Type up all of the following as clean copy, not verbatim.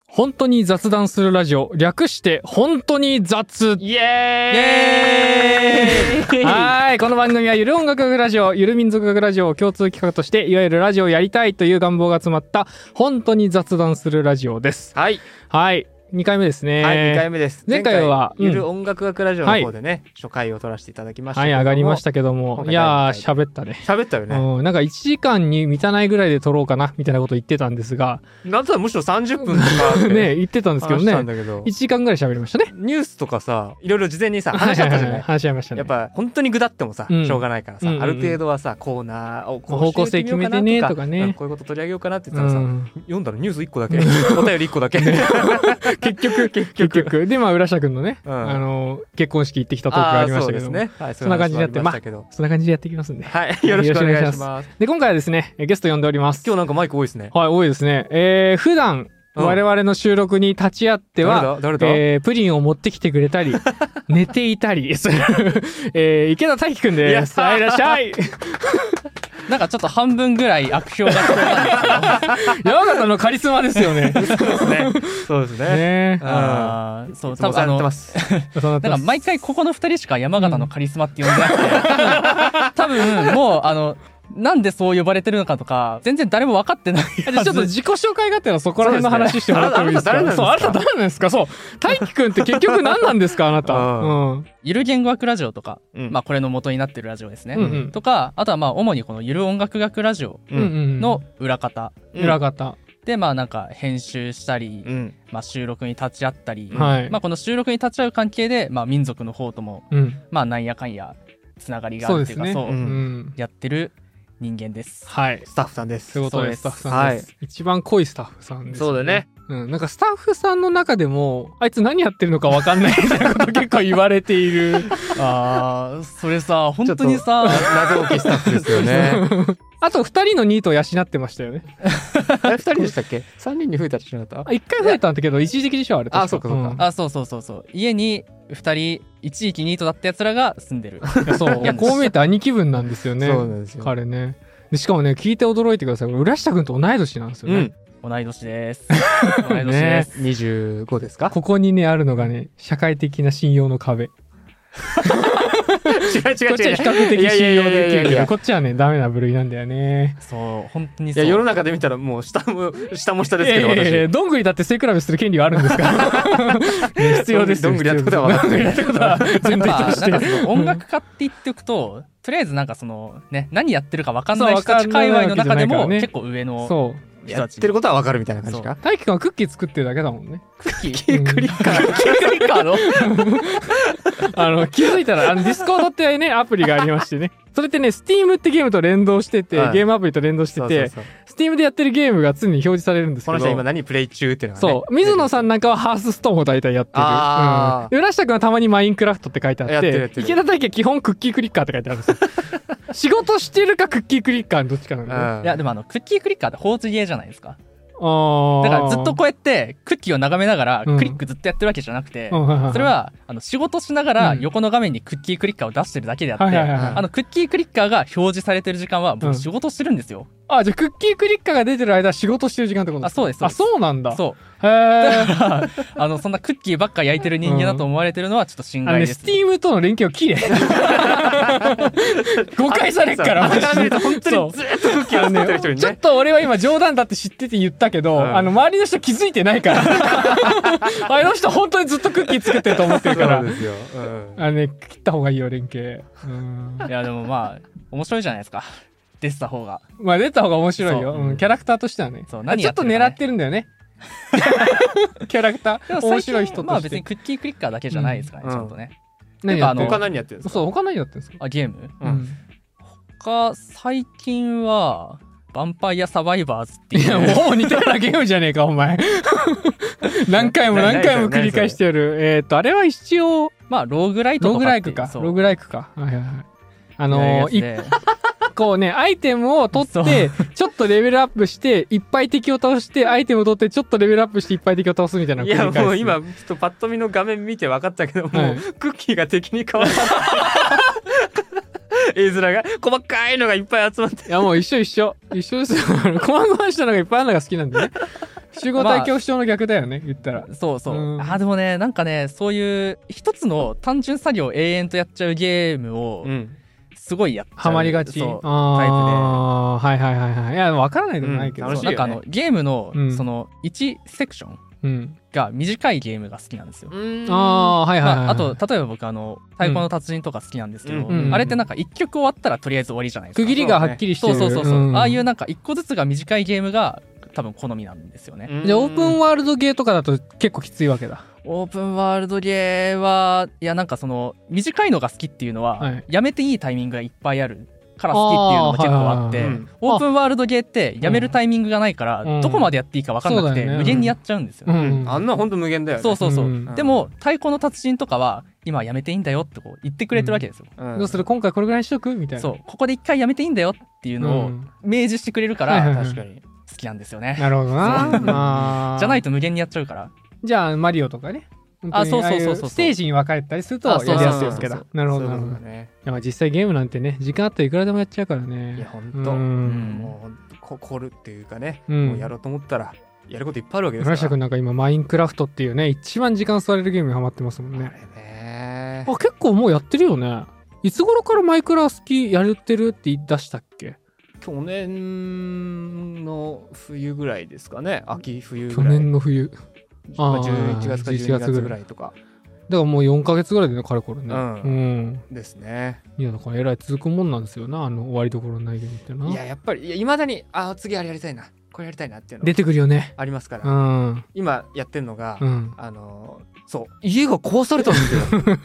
本当に雑談するラジオ、略して本当に雑。 イエーイはい、この番組はゆる音楽学ラジオ、ゆる民族学ラジオを共通企画として、いわゆるラジオをやりたいという願望が詰まった本当に雑談するラジオです。 はい、 2回目ですね。 はい、2回目です。 前回はゆる音楽学ラジオの方でね、初回を取らせていただきましたけども、はい、上がりましたけども、いやー、喋ったね。 喋ったよね。 なんか1時間に満たないぐらいで撮ろうかな、みたいなこと言ってたんですが。 なんとはむしろ30分とかね、言ってたんですけどね。 1 時間ぐらい喋りましたね。 ニュースとかさ、いろいろ事前にさ、話し合ったじゃない。 話し合いましたね。 やっぱ、本当にぐだってもさ、しょうがないからさ、ある程度はさ、コーナーを方向性決めてね、とかね。 こういうこと取り上げようかなって言ったらさ、読んだらニュース1個だけ、お便り1個だけ。結局で、まあ浦下くんのね、結婚式行ってきたトークがありましたけども、そんな感じでやって、まあそんな感じでやっていきますんで、 はい、よろしくお願いします。 で、今回はですね、ゲスト呼んでおります。 今日なんかマイク多いですね。 はい、多いですね。普段我々の収録に立ち会っては、プリンを持ってきてくれたり、寝ていたりする池田大輝くんです。はい、いらっしゃい。 なんかちょっと半分ぐらい悪評が聞こえたんですけど、 山形のカリスマですよね。 そうですね。そうですね。 そう、多分なんか毎回ここの2人しか山形のカリスマって呼んでなくて、多分もうなんでそう呼ばれてるのかとか全然誰も分かってない。 ちょっと自己紹介がてらそこら辺の話してもらってもいいですか？そう、あなた誰なんですか？そう、大輝くんって結局何なんですか？あなた。 ゆる言語学ラジオとか、まあこれの元になってるラジオですね。とか、あとはまあ主にこのゆる音楽学ラジオの裏方で、まあなんか編集したり、まあ収録に立ち会ったり、まあこの収録に立ち会う関係で、まあ民族の方ともまあなんやかんやつながりがあるっていうか、そうやってる人間です。 はい。 スタッフさんです。 そういうことです。スタッフさんです。一番濃いスタッフさんです。 そうだね。 なんかスタッフさんの中でも、あいつ何やってるのか分かんないみたいなこと結構言われている。 それさ、本当にさ、 謎解きスタッフですよね。 あと2人のニートを養ってましたよね。 2人でしたっけ？ 3 人に増えたってしなかった ？1回増えたんだけど、一時的でしょ、あれ。 そうかそうか。 そう。家に2人、一時期ニートだった奴らが住んでる。 そう。こう見えて兄貴分なんですよね。 そうなんですよ。 彼ね。でしかもね、聞いて驚いてください。浦下くんと同い年なんですよね。 同い年です。 同い年です。25ですか？ ここにね、あるのがね、社会的な信用の壁。 違う。こっちは比較的信用できるけど、こっちはね、ダメな部類なんだよね。 そう、本当にそう。 いや、世の中で見たらもう下も下ですけど、私。 どんぐりだって背比べする権利はあるんですか？必要です。 どんぐりやったことは分かってる。 全然として。なんかその音楽家って言っておくと、とりあえずなんかそのね、何やってるか分かんない人たち界隈の中でも結構上の。 そう。 やってることは分かるみたいな感じか。 大輝くんはクッキー作ってるだけだもんね。 クッキークリッカーの気づいたらディスコードってねアプリがありましてね、それってね Steam ってゲームと連動してて、ゲームアプリと連動してて、Steam でやってるゲームが常に表示されるんですけど、 この人今何プレイ中っていうのがね。 そう、水野さんなんかはハースストーンを大体やってる。浦下くんはたまにマインクラフトって書いてあって、池田大輝は基本クッキークリッカーって書いてあるんですよ。仕事してるかクッキークリッカーどっちかなんだ。 いやでもクッキークリッカーって放置ゲーじゃないですか。だからずっとこうやってクッキーを眺めながらクリックずっとやってるわけじゃなくて、それは仕事しながら横の画面にクッキークリッカーを出してるだけであって、クッキークリッカーが表示されてる時間は僕仕事してるんですよ。 じゃあクッキークリッカーが出てる間仕事してる時間ってことですか？ そうです。 そうなんだ。 そう。だからそんなクッキーばっか焼いてる人間だと思われてるのはちょっと心外です。 Steam との連携を切れ。誤解されっから。 本当にずっとクッキーを作ってる人にね。 ちょっと俺は今冗談だって知ってて言ったけど、周りの人気づいてないから。あの人本当にずっとクッキー作ってると思ってるから。 そうですよ。 切った方がいいよ連携。 いやでもまあ面白いじゃないですか。出てた方が。 まあ出た方が面白いよ。キャラクターとしてはね。ちょっと狙ってるんだよね。キャラクター面白い人として。 まあ別にクッキークリッカーだけじゃないですからね、ちゃんとね。 他何やってるんですか？ そう、他何やってるんですか？ ゲーム？他最近はヴァンパイアサバイバーズっていう。 いやもう似たようなゲームじゃねえかお前。何回も繰り返してやる。あれは一応まあローグライトとか。 ローグライクか。こうね、アイテムを取って、ちょっとレベルアップして、いっぱい敵を倒して、アイテムを取って、ちょっとレベルアップして、いっぱい敵を倒すみたいな。 いや、もう今、ちょっとパッと見の画面見て分かったけども、クッキーが敵に変わった。絵面が細かいのがいっぱい集まって。 いや、もう一緒ですよ。細々したのがいっぱいあるのが好きなんでね。 集合体恐怖症の逆だよね、言ったら。 そうそう。でもね、なんかね、そういう一つの単純作業を永遠とやっちゃうゲームを、すごいやっちゃう。 ハマりがち。タイプで。はいはいはいはい。いや、わからないでもないけど。 なんかゲームの、その、1セクションが短いゲームが好きなんですよ。 はいはいはい。 あと、例えば僕、太鼓の達人とか好きなんですけど、あれってなんか1曲終わったらとりあえず終わりじゃないですか。 区切りがはっきりしてる。 そう。ああいうなんか1個ずつが短いゲームが多分好みなんですよね。 じゃあオープンワールドゲーとかだと結構きついわけだ。 オープンワールドゲーは、いやなんかその短いのが好きっていうのは、やめていいタイミングがいっぱいあるから好きっていうのが結構あって、オープンワールドゲーってやめるタイミングがないから、どこまでやっていいか分かんなくて、無限にやっちゃうんですよ。 あんなほんと無限だよね。 そう。でも太鼓の達人とかは今やめていいんだよってこう言ってくれてるわけですよ。 どうする今回これぐらいにしとくみたいな。 そう、ここで一回やめていいんだよっていうのを明示してくれるから、確かに好きなんですよね。 なるほどな。 じゃないと無限にやっちゃうから。 じゃあマリオとかね。 そうステージに分かれたりするとやりやすいですけど。なるほどなるほど。実際ゲームなんてね、時間あったらいくらでもやっちゃうからね。 いやほんと、もう凝るっていうかね、もうやろうと思ったらやることいっぱいあるわけですから。 村下くんなんか今マインクラフトっていうね、一番時間吸われるゲームにハマってますもんね。結構もうやってるよね。いつ頃からマイクラ好きやってるって言い出したっけ？ 去年の冬ぐらいですかね。秋冬ぐらい。 去年の冬。 11月か12月ぐらいとか。 だからもう4ヶ月ぐらいでね、かれこれね。 ですね。 いやだからえらい続くもんなんですよな、終わりどころないゲームってな。 いややっぱりいまだに次あれやりたいな、これやりたいなっていうの出てくるよね。 ありますから。今やってんのがそう家が壊されたんです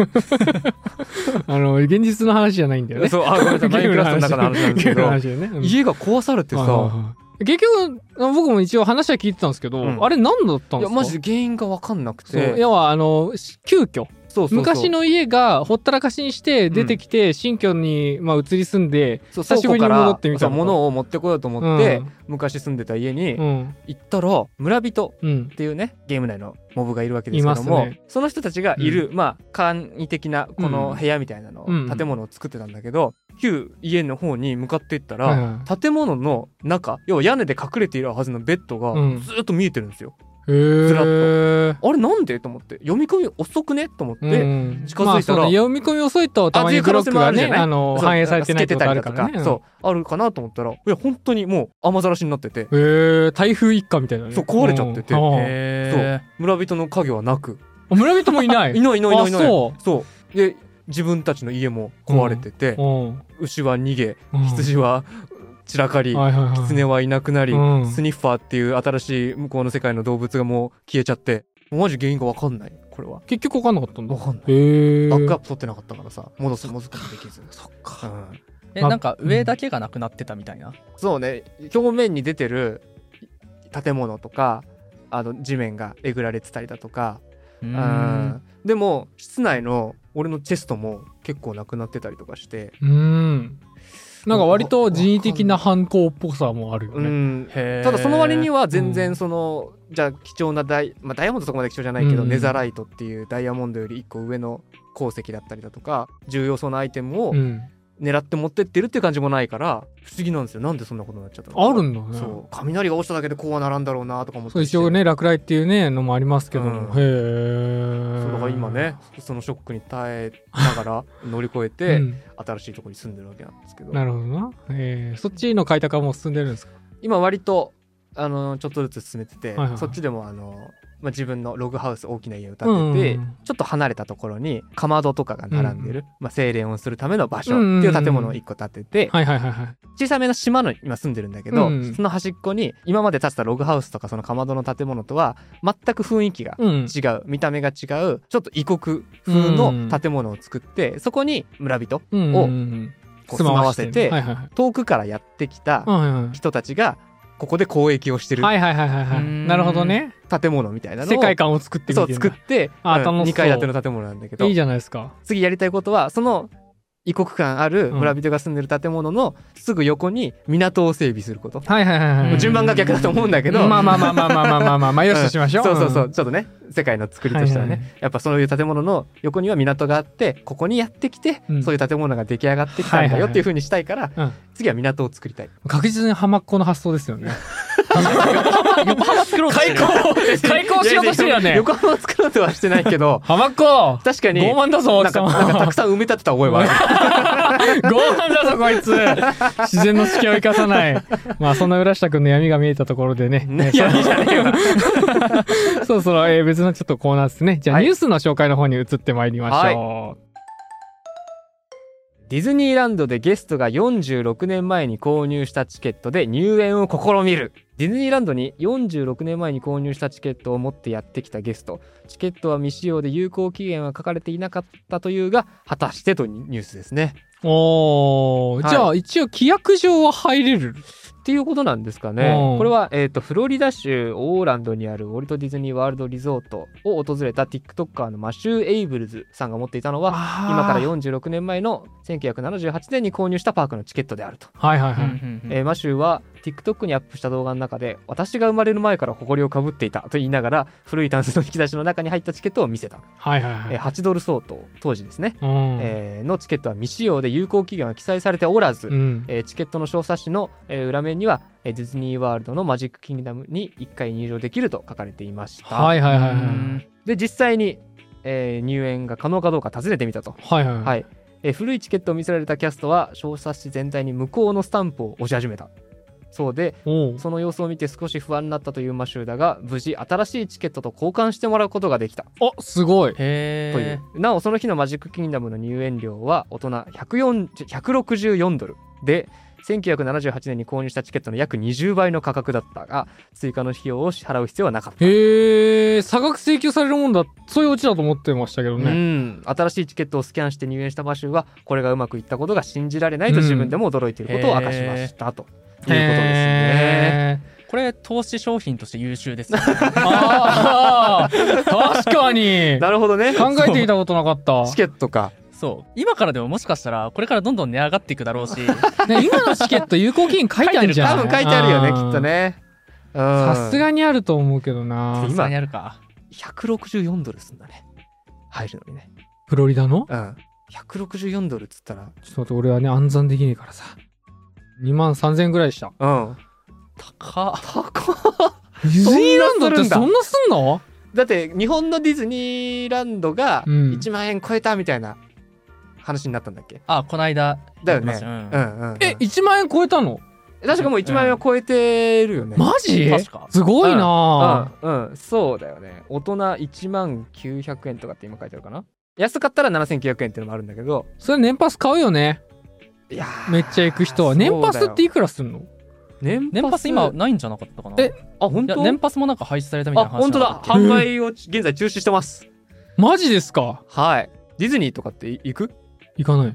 よ。現実の話じゃないんだよね。 そう、ごめんなさい、マインクラフトの中の話なんですけど、家が壊されてさ。 結局僕も一応話は聞いてたんですけど、あれ何だったんですか？ いやマジで原因が分かんなくて。 要は急遽昔の家がほったらかしにして出てきて新居に移り住んで久しぶりに戻ってみた物を持ってこようと思って昔住んでた家に行ったら村人っていうねゲーム内のモブがいるわけですけども、その人たちがいる簡易的なこの部屋みたいなの建物を作ってたんだけど、旧家の方に向かっていったら建物の中、要は屋根で隠れているはずのベッドがずっと見えてるんですよ。ずらっと。あれなんでと思って、読み込み遅くねと思って近づいたら、 読み込み遅いとたまにブロックがね反映されてないとかあるからね。 そうあるかなと思ったら、いや本当にもう雨ざらしになってて、 台風一過みたいなね。 そう壊れちゃってて、そう村人の影はなく、 村人もいない。 いない。そうで自分たちの家も壊れてて、牛は逃げ、羊は散らかり、狐はいなくなり、スニッファーっていう新しい向こうの世界の動物がもう消えちゃって、マジ原因が分かんない。これは結局分かんなかったんだ。 分かんない。バックアップ取ってなかったからさ、戻すこともできず。 そっか。 なんか上だけがなくなってたみたいな。 そうね、表面に出てる建物とか地面がえぐられてたりだとか、でも室内の俺のチェストも結構なくなってたりとかして、 なんか割と人為的な犯行っぽさもあるよね。 ただその割には全然じゃあ貴重なダイヤモンドそこまで貴重じゃないけど、ネザライトっていうダイヤモンドより1個上の鉱石だったりだとか重要そうなアイテムを狙って持ってってるっていう感じもないから不思議なんですよ。なんでそんなことになっちゃったのか。 あるんだね。 そう雷が落ちただけでこうはならんだろうなとか思って。 そう一応ね落雷っていうねのもありますけども、へえ。それが今ねそのショックに耐えながら乗り越えて、新しいところに住んでるわけなんですけど。 なるほどな。そっちの開拓はもう進んでるんですか？ 今割とちょっとずつ進めてて、そっちでも自分のログハウス大きな家を建てて、ちょっと離れたところにかまどとかが並んでる、精錬をするための場所っていう建物を1個建てて、小さめの島の今住んでるんだけど、その端っこに今まで建てたログハウスとかそのかまどの建物とは全く雰囲気が違う、見た目が違うちょっと異国風の建物を作って、そこに村人を住まわせて、遠くからやってきた人たちがここで交易をしてる。 なるほどね。 建物みたいなのを世界観を作ってみて作って2階建ての建物なんだけど、 いいじゃないですか。 次やりたいことはその異国感ある村人が住んでる建物のすぐ横に港を整備すること。順番が逆だと思うんだけど、 まあよししましょう。 そうちょっとね世界の作りとしてはね、やっぱそういう建物の横には港があって、ここにやってきてそういう建物が出来上がってきたんだよっていう風にしたいから、次は港を作りたい。 確実に浜っ子の発想ですよね。 横浜作ろうとしてる。 開校しようとしてるよね。 横浜作ろうとはしてないけど、 浜っ子確かに傲慢だぞ、 なんかたくさん埋め立てた覚えはある。 傲慢だぞこいつ。自然の隙を生かさない。まあそんな浦下くんの闇が見えたところでね。 闇じゃねえわ。 そうそう、別のちょっとコーナーですね。じゃあ、ニュースの紹介の方に移ってまいりましょう。 ディズニーランドでゲストが46年前に購入したチケットで入園を試みる。ディズニーランドに46年前に購入したチケットを持ってやってきたゲスト。チケットは未使用で有効期限は書かれていなかったというが、果たしてとニュースですね。 おー、はい、じゃあ一応規約上は入れるっていうことなんですかね。これは、フロリダ州オーランドにあるウォルト・ディズニー・ワールド・リゾートを訪れた TikToker のマシュー・エイブルズさんが持っていたのは、今から46年前の1978年に購入したパークのチケットであると。 はいはいはい。 マシューは TikTok にアップした動画の中で、私が生まれる前から誇りをかぶっていたと言いながら、古いタンスの引き出しの中に入ったチケットを見せた。 はいはいはい。 8ドル相当、当時ですね。のチケットは未使用で有効期限は記載されておらず、チケットの小冊子の、裏面には、ディズニーワールドのマジックキングダムに1回入場できると書かれていました。 はいはいはいはい。 で、実際に、入園が可能かどうか尋ねてみたと。 はいはいはい。 古いチケットを見せられたキャストは小冊子全体に向こうのスタンプを押し始めたそうで、その様子を見て少し不安になったというマシューだが、無事新しいチケットと交換してもらうことができた。 すごい。 という。なおその日のマジックキングダムの入園料は大人164ドルで、1978年に購入したチケットの約20倍の価格だったが、追加の費用を支払う必要はなかった。 差額請求されるもんだ、そういうオチだと思ってましたけどね。 新しいチケットをスキャンして入園したマシューは、これがうまくいったことが信じられないと自分でも驚いていることを明かしましたということですね。 これ投資商品として優秀ですね。 確かに。 なるほどね。 考えてみたことなかった。 チケットか。 そう、今からでももしかしたらこれからどんどん値上がっていくだろうし、 ね、今のチケット有効期限書いてあるじゃん。 多分書いてあるよね、きっとね。 さすがにあると思うけどな。 さすがにあるか。 164ドルすんだね、入るのにね。 フロリダの 164ドルっつったら、 ちょっと待って、俺はね暗算できねえからさ、23000円ぐらいでした。 高っ。 ディズニーランドってそんなすんの？ だって日本のディズニーランドが1万円超えたみたいな話になったんだっけ？ この間だよね。 1万円超えたの？ 確かもう1万円は超えてるよね。 マジ？ 確か。 すごいな。 そうだよね。大人1万900円とかって今書いてあるかな。安かったら7900円っていうのもあるんだけど、 それ年パス買うよね。 いやめっちゃ行く人は。年パスっていくらすんの？ 年パス今ないんじゃなかったかな。 本当？ 年パスもなんか廃止されたみたいな話。 本当だ。販売を現在中止してます。 マジですか？ はい。ディズニーとかって行く？ 行かない。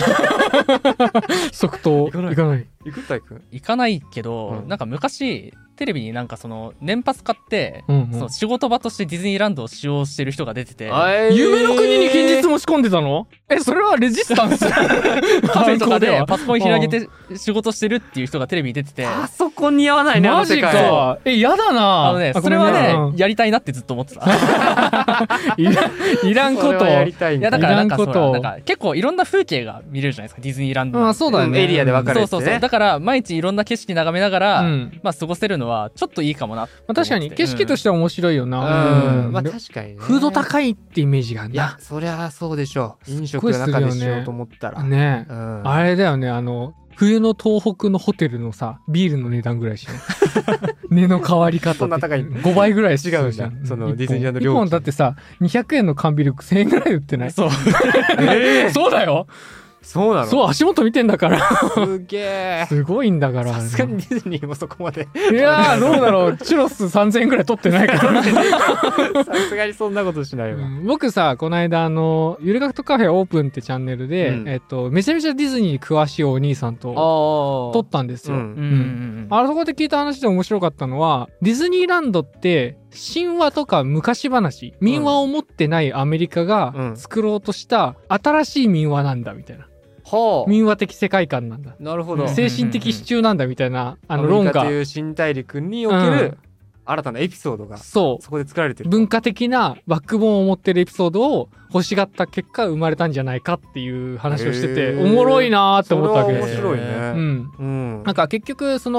即答。行かない。 行く？大君？ 行かないけど、なんか昔テレビになんかその年パス買って、その仕事場としてディズニーランドを使用してる人が出てて、 夢の国に現実持ち込んでたの？それはレジスタンス？ カフェとかでパソコン開けて仕事してるっていう人がテレビに出てて、 パソコン似合わないね。 マジか。やだな。 それはね、やりたいなってずっと思ってた。 いらんこと。 やりたいんだ。 いやだからなんか結構いろんな風景が見れるじゃないですか、ディズニーランド。 そうだよね。 エリアで分かれてね。 そう。だから毎日いろんな景色眺めながら、過ごせるのはちょっといいかもな。 確かに景色としては面白いよな。 まあ確かにね。 フード高いってイメージがあるな。 いや、そりゃそうでしょう。飲食の中でしようと思ったら。 ね。あれだよね、冬の東北のホテルのさ、ビールの値段ぐらいしね。値の変わり方。 そんな高い。 5倍ぐらい違うじゃん。そのディズニーランド料金。1本だってさ、200円の缶ビール1000円ぐらい売ってない？そう。そうだよ。 そうなの？ そう、足元見てんだから。 すげえ。 すごいんだから。 さすがにディズニーもそこまで。 いやー、どうだろう。チュロス3000円ぐらい取ってないからね。 さすがにそんなことしないわ。 僕さ、この間、ゆる学徒カフェオープンってチャンネルで、めちゃめちゃディズニーに詳しいお兄さんと撮ったんですよ。そこで聞いた話で面白かったのは、ディズニーランドって、神話とか昔話、民話を持ってないアメリカが作ろうとした新しい民話なんだみたいな。民話的世界観なんだ。 なるほど。 精神的支柱なんだみたいな論が。 アメリカという新大陸における新たなエピソードがそこで作られてる。 文化的なバックボーンを持ってるエピソードを欲しがった結果生まれたんじゃないかっていう話をしてて、おもろいなーって思ったわけですよ。 面白いね。 なんか結局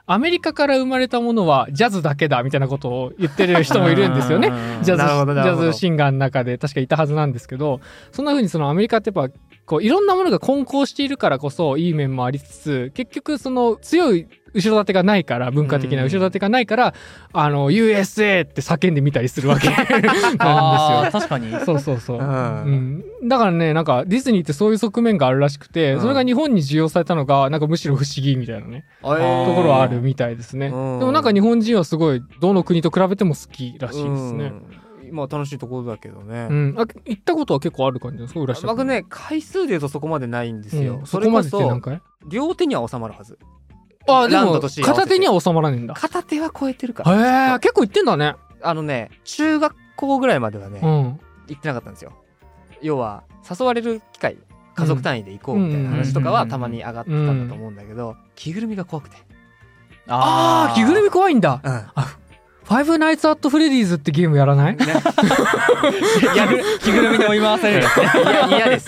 アメリカから生まれたものはジャズだけだみたいなことを言ってる人もいるんですよね。ジャズシンガーの中で確かいたはずなんですけど、そんな風にそのアメリカってやっぱこういろんなものが混交しているからこそいい面もありつつ、結局その強い後ろ盾がないから、文化的な後ろ盾がないから、USA って叫んでみたりするわけなんですよ。 確かに。 そうそうそう。だからね、なんかディズニーってそういう側面があるらしくて、それが日本に需要されたのが、なんかむしろ不思議みたいなね、ところはあるみたいですね。でもなんか日本人はすごい、どの国と比べても好きらしいですね。 まあ楽しいところだけどね。 行ったことは結構ある感じですか、浦下君。 僕ね、回数で言うとそこまでないんですよ。 そこまでって何回？ 両手には収まるはず。 でも片手には収まらねえんだ。 片手は超えてるから。 へえ、結構行ってんだね。 中学校ぐらいまではね、行ってなかったんですよ。要は誘われる機会、家族単位で行こうみたいな話とかはたまに上がってたんだと思うんだけど、着ぐるみが怖くて。 着ぐるみ怖いんだ。ファイブナイツアットフレディーズってゲームやらない？ 着ぐるみに追い回される。 嫌です。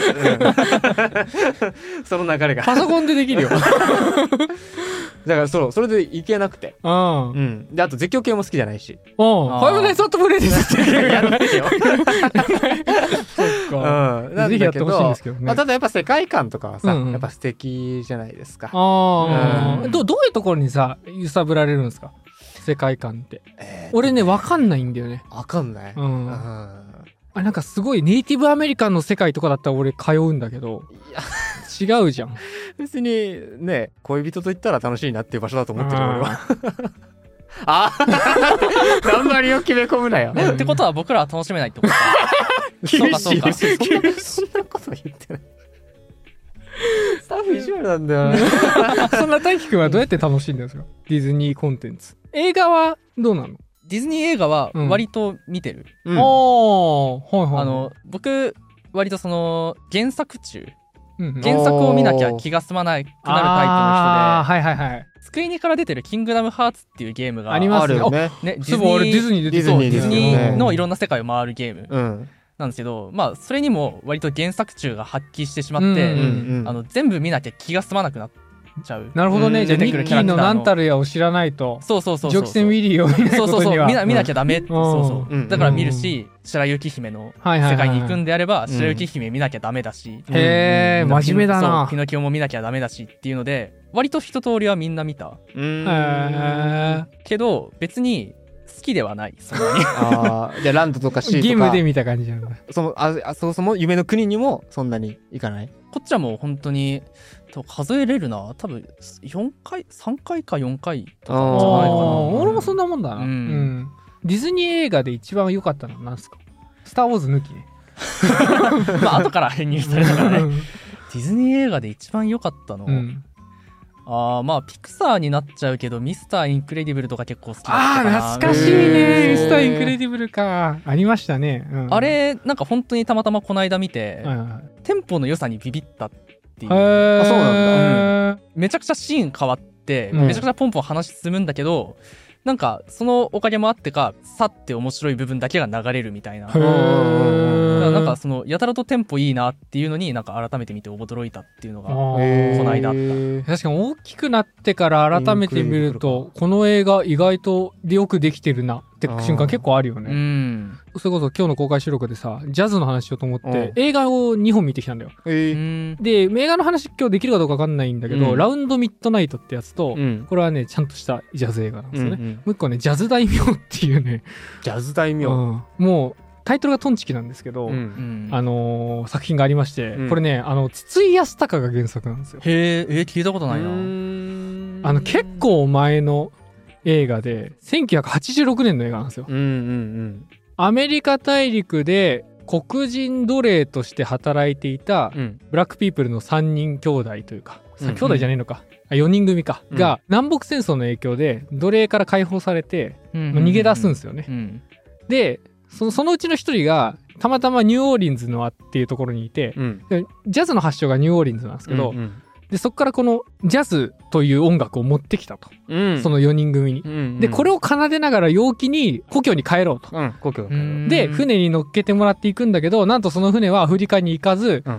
その流れが。 パソコンでできるよ。 だからそれでいけなくて。で、あと絶叫系も好きじゃないし。 ファイブナイツアットフレディーズってやってよ。 そっか。ぜひやってほしいんですけどね。 ただやっぱ世界観とかはさ、やっぱ素敵じゃないですか。 どういうところにさ、揺さぶられるんですか？世界観って。俺ね、わかんないんだよね。 わかんない。 なんかすごいネイティブアメリカンの世界とかだったら俺通うんだけど、違うじゃん。 別にね、恋人と行ったら楽しいなっていう場所だと思ってる俺は。頑張りを決め込むなよ。 ってことは僕らは楽しめないってことか。 厳しい。そんなこと言ってない。スタッフ意地悪なんだよね。 そんな大輝くんはどうやって楽しんでるんですか？ディズニーコンテンツ。映画はどうなの？ ディズニー映画は割と見てる。僕割とその原作を見なきゃ気が済まなくなるタイプの人で、机にから出てるキングダムハーツっていうゲームがありますよね。 ディズニーのいろんな世界を回るゲームなんですけど、まあそれにも割と原作中が発揮してしまって、全部見なきゃ気が済まなくなってちゃう。 なるほどね。じゃあミッキーの何たるやを知らないと、蒸気船ウィリーを見ないことには見なきゃダメ。だから見るし、白雪姫の世界に行くんであれば白雪姫見なきゃダメだし、 へえ、真面目だな。 ピノキオも見なきゃダメだしっていうので、割と一通りはみんな見た。けど別に好きではない。そんなに。 じゃあランドとかシーとかゲームで見た感じなんだ。 そもそも夢の国にもそんなに行かない？ こっちはもう本当に数えれるな。多分3回か4回とかじゃないかな。 俺もそんなもんだな。ディズニー映画で一番良かったのは何すか？スターウォーズ抜きね。 まあ後から編入されたからね。ディズニー映画で一番良かったの。まあピクサーになっちゃうけどミスターインクレディブルとか結構好きだったかな。 懐かしいね。ミスターインクレディブルか。ありましたね。 あれなんか本当にたまたまこの間見て、テンポの良さにビビったっていう。そうなんだ。めちゃくちゃシーン変わって、めちゃくちゃポンポン話進むんだけど、なんかそのおかげもあってかさって面白い部分だけが流れるみたいな。だからなんかそのやたらとテンポいいなっていうのになんか改めて見て驚いたっていうのがこの間あった。 確かに大きくなってから改めて見るとこの映画意外とよくできてるなって瞬間結構あるよね。それこそ今日の公開収録でさジャズの話しようと思って映画を2本見てきたんだよ。で映画の話今日できるかどうか分かんないんだけど、ラウンドミッドナイトってやつと、これはねちゃんとしたジャズ映画なんですよね。もう一個ねジャズ大名っていうね。 ジャズ大名、 もうタイトルがトンチキなんですけど、作品がありまして、これね筒井康隆が原作なんですよ。 聞いたことないな。 結構前の映画で1986年の映画なんですよ。アメリカ大陸で黒人奴隷として働いていたブラックピープルの3人兄弟というか、兄弟じゃねえのか、4人組か、が南北戦争の影響で奴隷から解放されて、逃げ出すんですよね。でそのうちの一人がたまたまニューオーリンズのっていうところにいて、ジャズの発祥がニューオーリンズなんですけど、でそこからこのジャズという音楽を持ってきたと、その4人組に、でこれを奏でながら陽気に故郷に帰ろうと、で船に乗っけてもらっていくんだけど、なんとその船はアフリカに行かず、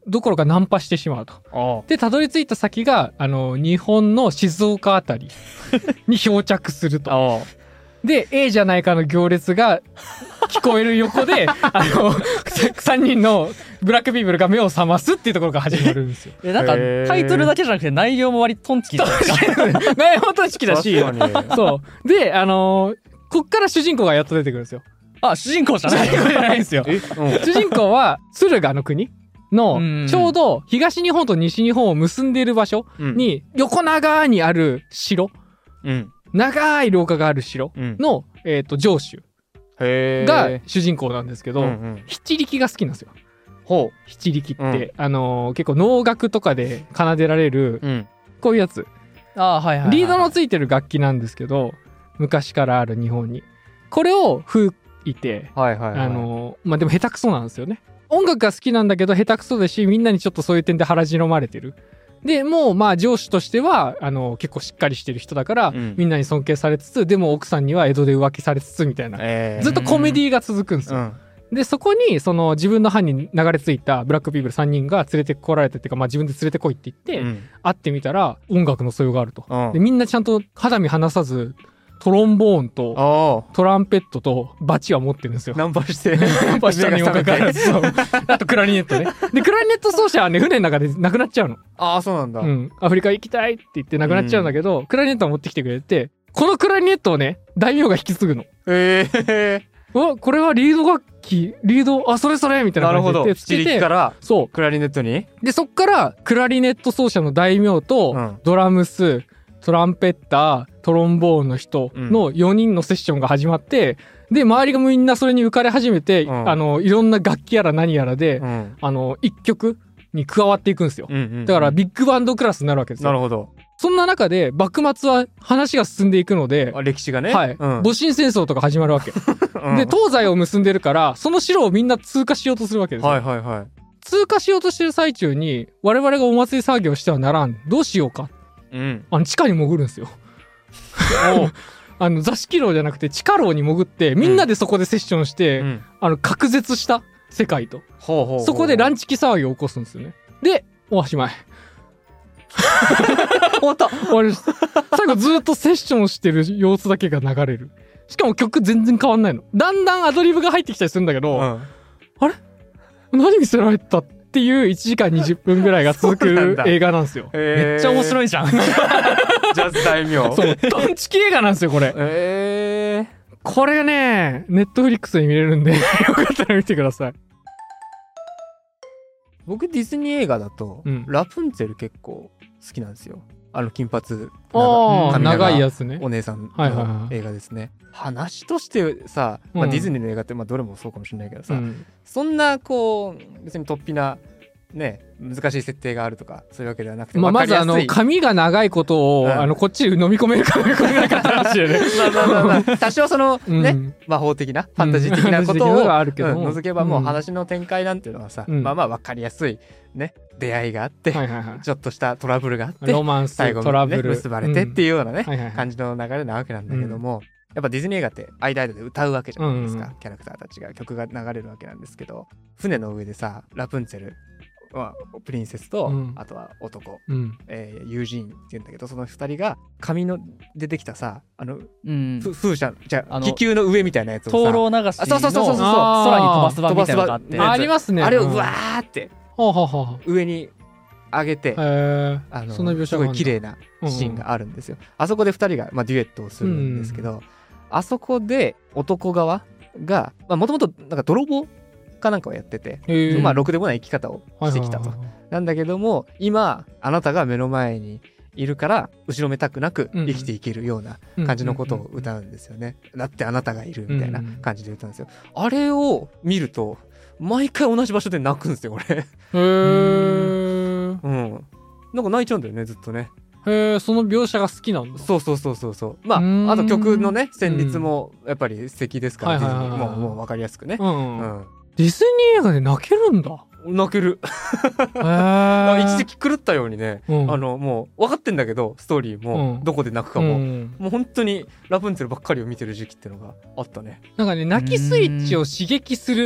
どころかナンパしてしまうと。で、たどり着いた先が、日本の静岡あたりに漂着すると。で、A じゃないかの行列が聞こえる横で、3人のブラックピープルが目を覚ますっていうところが始まるんですよ。 なんか、タイトルだけじゃなくて内容も割とトンチキだ内容もトンチキだし、そう。で、こっから主人公がやっと出てくるんですよ。 あ、主人公じゃないんですよ。主人公は、敦賀の国の、ちょうど東日本と西日本を結んでいる場所に、横長にある城。長い廊下がある城の、城主が主人公なんですけど、七力が好きなんですよ。七力って、結構能楽とかで奏でられる、こういうやつ。リードのついてる楽器なんですけど、昔からある日本に。これを吹いて、まあでも下手くそなんですよね。音楽が好きなんだけど下手くそだし、みんなにちょっとそういう点で腹白まれてる。で、もうまあ上司としては、結構しっかりしてる人だから、みんなに尊敬されつつ、でも奥さんには江戸で浮気されつつみたいな。ずっとコメディが続くんですよ。で、そこに、自分の班に流れ着いたブラックピープル3人が連れてこられてっていうか、まあ自分で連れてこいって言って、会ってみたら、音楽の素養があると。で、みんなちゃんと肌身離さず、トロンボーンとトランペットとバチは持ってるんですよ。 ナンパしてナンパしたにもかかわらず。あとクラリネットね。で、クラリネット奏者はね、船の中で亡くなっちゃうの。 そうなんだ。 アフリカ行きたいって言って亡くなっちゃうんだけど、クラリネットを持ってきてくれて、このクラリネットをね、大名が引き継ぐの。これはリード楽器、それみたいな感じでつけて。 七力から、そう。クラリネットにで、そっから、クラリネット奏者の大名と、ドラムス、トランペッター、トロンボーンの人の4人のセッションが始まって、で、周りがみんなそれに浮かれ始めて、いろんな楽器やら何やらで、一曲に加わっていくんですよ。だから、ビッグバンドクラスになるわけですよ。 なるほど。 そんな中で、幕末は話が進んでいくので、 歴史がね。 はい。戊辰戦争とか始まるわけ。で、東西を結んでるから、その城をみんな通過しようとするわけですよ。通過しようとしてる最中に、我々がお祭り騒ぎをしてはならん。どうしようか。地下に潜るんですよ。座敷牢じゃなくて地下牢に潜って、みんなでそこでセッションして、隔絶した世界と。そこでランチキ騒ぎを起こすんですよね。で、おしまい。終わった。終わりました。最後ずっとセッションしてる様子だけが流れる。しかも曲全然変わんないの。だんだんアドリブが入ってきたりするんだけど、あれ何見せられたっていう1時間20分ぐらいが続く映画なんですよ。 めっちゃ面白いじゃん。 ジャズ大名。 そう、ドンチキ映画なんですよ、これ。これね、ネットフリックスで見れるんで、よかったら見てください。 僕、ディズニー映画だと、ラプンツェル結構好きなんですよ。金髪長いやつね。 お姉さんの映画ですね。話としてさ、ディズニーの映画ってどれもそうかもしれないけどさ、そんなこう別に突飛なね、難しい設定があるとかそういうわけではなくて、 まず髪が長いことを、こっちで飲み込めるか飲み込めなかった話でね。 多少そのね、魔法的なファンタジー的なことを除けば、もう話の展開なんていうのはさ、まあまあ分かりやすいね、出会いがあって、ちょっとしたトラブルがあって、 ロマンス、 最後にね結ばれてっていうようなね感じの流れなわけなんだけども、やっぱディズニー映画って間で歌うわけじゃないですか。キャラクターたちが曲が流れるわけなんですけど、船の上でさ、ラプンツェル、プリンセスと、あとは男、ユージーンっていうんだけど、その2人が紙の出てきたさ、風車じゃ気球の上みたいなやつをさ、 灯籠流しの空に飛ばす場みたいなのがあって、 ありますね。 あれをうわーって上に上げて、すごい綺麗なシーンがあるんですよ。あそこで2人がデュエットをするんですけど、あそこで男側がもともとなんか泥棒かなんかをやってて、ろくでもない生き方をしてきたと。なんだけども、今あなたが目の前にいるから後ろめたくなく生きていけるような感じのことを歌うんですよね。だってあなたがいるみたいな感じで歌うんですよ。あれを見ると毎回同じ場所で泣くんですよ、俺。なんか泣いちゃうんだよね、ずっとね。 その描写が好きなんだ。 そう。あと曲のね、旋律もやっぱり素敵ですから、もう分かりやすくね。 ディズニー映画で泣けるんだ。 泣ける。一時期狂ったようにね、もう分かってんだけど、ストーリーもどこで泣くかも、もう本当にラプンツェルばっかりを見てる時期っていうのがあったね。 なんかね、泣きスイッチを刺激する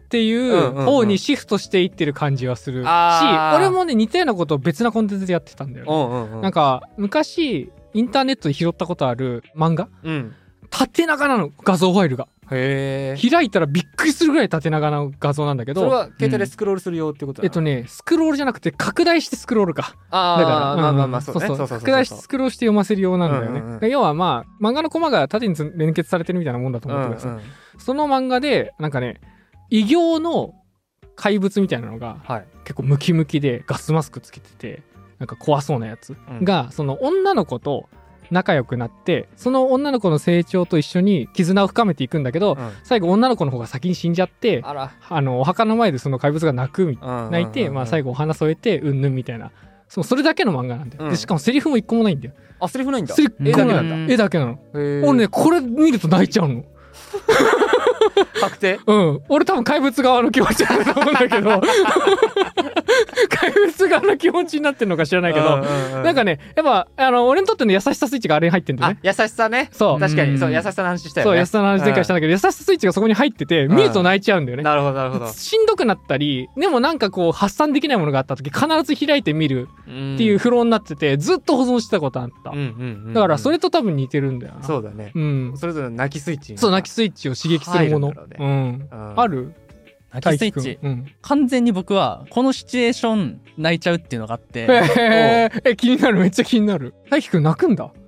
っていう方にシフトしていってる感じはするし、俺もね似たようなことを別なコンテンツでやってたんだよね。なんか昔インターネットで拾ったことある漫画、縦長なの画像ファイルが。開いたらびっくりするぐらい縦長な画像なんだけど、 それは携帯でスクロールするよってことだな。 スクロールじゃなくて拡大してスクロールか。だからそう拡大してスクロールして読ませるようなんだよね。要はまあ漫画のコマが縦に連結されてるみたいなもんだと思ってください。その漫画でなんかね、異形の怪物みたいなのが結構ムキムキでガスマスクつけててなんか怖そうなやつが、その女の子と仲良くなって、その女の子の成長と一緒に絆を深めていくんだけど、最後女の子の方が先に死んじゃって、お墓の前でその怪物が泣いて、まあ最後お花添えてうんぬんみたいな、それだけの漫画なんだよ。でしかもセリフも一個もないんだよ。 セリフないんだ。 絵だけなんだ。絵だけなの。俺ねこれ見ると泣いちゃうの。 確定？ 俺多分怪物側の気持ちだと思うんだけど怪物側の気持ちになってるのか知らないけど、なんかねやっぱ俺にとっての優しさスイッチがあれに入ってんだよね。 優しさね。そう確かに、そう優しさの話したよね。 そう優しさの話前回したんだけど、優しさスイッチがそこに入ってて見ると泣いちゃうんだよね。 なるほどなるほど。 しんどくなったりでもなんかこう発散できないものがあった時必ず開いて見るっていうフローになってて、ずっと保存してたことあった。だからそれと多分似てるんだよな。 そうだね。それぞれ泣きスイッチ。 そう泣きスイッチを刺激するもの。ある？ 泣きスイッチ、完全に僕はこのシチュエーション泣いちゃうっていうのがあって、 気になる、めっちゃ気になる。大輝くん泣くんだ。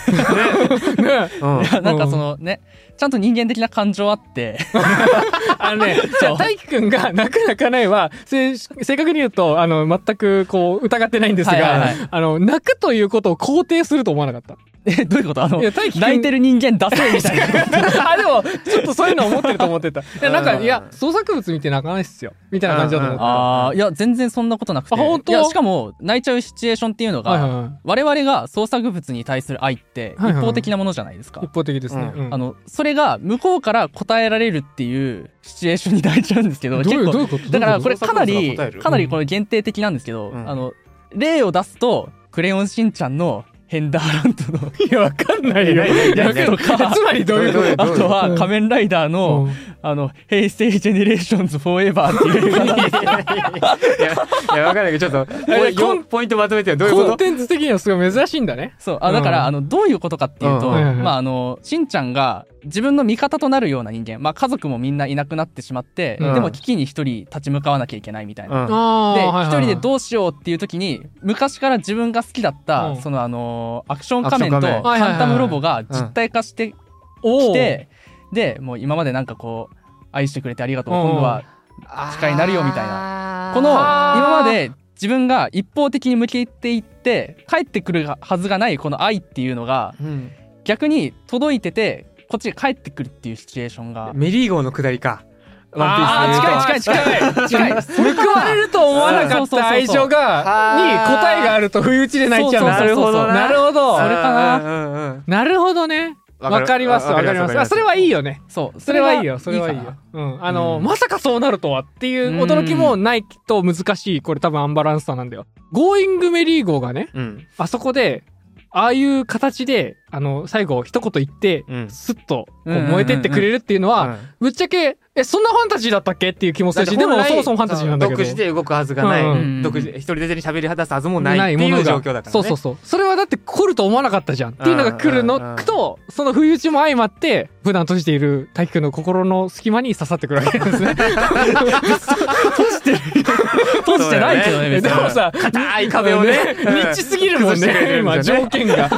なんかそのね、ちゃんと人間的な感情あって大輝くんが泣く泣かないは正確に言うと全くこう疑ってないんですが、泣くということを肯定すると思わなかった。 どういうこと？泣いてる人間出せみたいなでもちょっとそういうの思ってると思ってた。なんか創作物見て泣かないっすよみたいな感じだと思ってた。 いや全然そんなことなくて、いやしかも泣いちゃうシチュエーションっていうのが、我々が創作物に対する愛って一方的なものじゃないですか。 一方的ですね。 それが向こうから答えられるっていうシチュエーションに泣いちゃうんですけど、結構だからこれかなりこれ限定的なんですけど、例を出すとクレヨンしんちゃんのヘンダーランドのいやわかんないよやつとか、つまりどういうこと？あとは仮面ライダーの平成ジェネレーションズフォーエバーっていう映画なんですけど、 いやわかんないけどちょっとポイントまとめてよ。どういうこと？ コンテンツ的にはすごい珍しいんだね。 そうだからどういうことかっていうと、しんちゃんが自分の味方となるような人間、家族もみんないなくなってしまって、でも危機に一人立ち向かわなきゃいけないみたいな、で一人でどうしようっていう時に昔から自分が好きだった、そのアクション仮面とカンタムロボが実体化してきて、でもう今までなんかこう愛してくれてありがとう、今度は力になるよみたいな、この今まで自分が一方的に向けていって帰ってくるはずがないこの愛っていうのが、逆に届いててこっちが帰ってくるっていうシチュエーションが。 メリー号の下りか。 近い報われると思わなかった愛情がに答えがあると不意打ちで泣いちゃう。なるほどなるほど、それかな。なるほどね、わかりますわかります。それはいいよね。それはいいよ、それはいいよ。まさかそうなるとはっていう驚きもないと難しい。これ多分アンバランスさなんだよ。ゴーイングメリー号がね、あそこでああいう形で最後一言言ってスッとこう燃えてってくれるっていうのはぶっちゃけそんなファンタジーだったっけっていう気もするし、でもそもそもファンタジーなんだけど、 独自で動くはずがない、独自一人で喋り果たすはずもないっていう状況だからね。 そうそれはだって来ると思わなかったじゃんっていうのが来るのと、その不意打ちも相まって普段閉じている大輝くんの心の隙間に刺さってくるわけですね。 閉じてないけどね、別に。 でもさ、 硬い壁をね、 ニッチすぎるもんね、今条件が。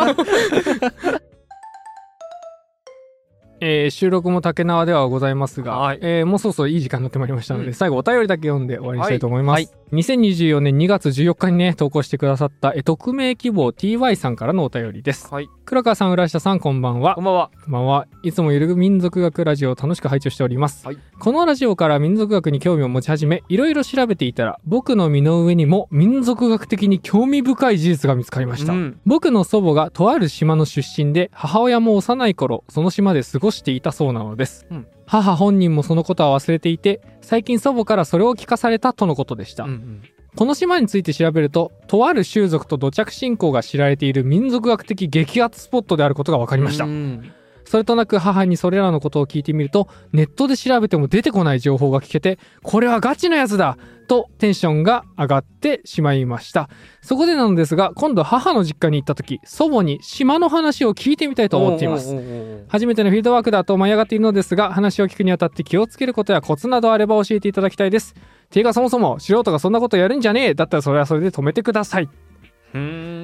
収録も竹縄ではございますが、もうそろそろいい時間になってまいりましたので、最後お便りだけ読んで終わりにしたいと思います。2024年2月14日にね、投稿してくださった、匿名希望 TY さんからのお便りです。黒川さん、浦下さん、こんばんは。 こんばんは。 こんばんは。いつもゆる民族学ラジオを楽しく拝聴しております。このラジオから民族学に興味を持ち始め、いろいろ調べていたら、僕の身の上にも民族学的に興味深い事実が見つかりました。僕の祖母がとある島の出身で、母親も幼い頃、その島で過ごしていたそうなのです。母本人もそのことは忘れていて、最近祖母からそれを聞かされたとのことでした。この島について調べると、とある習俗と土着信仰が知られている民族学的激アツスポットであることが分かりました。 それとなく母にそれらのことを聞いてみると、ネットで調べても出てこない情報が聞けて、これはガチのやつだとテンションが上がってしまいました。そこでなのですが、今度母の実家に行った時、祖母に島の話を聞いてみたいと思っています。初めてのフィードバックだと舞い上がっているのですが、話を聞くにあたって気をつけることやコツなどあれば教えていただきたいです。ていうかそもそも素人がそんなことやるんじゃねえだったらそれはそれで止めてください。で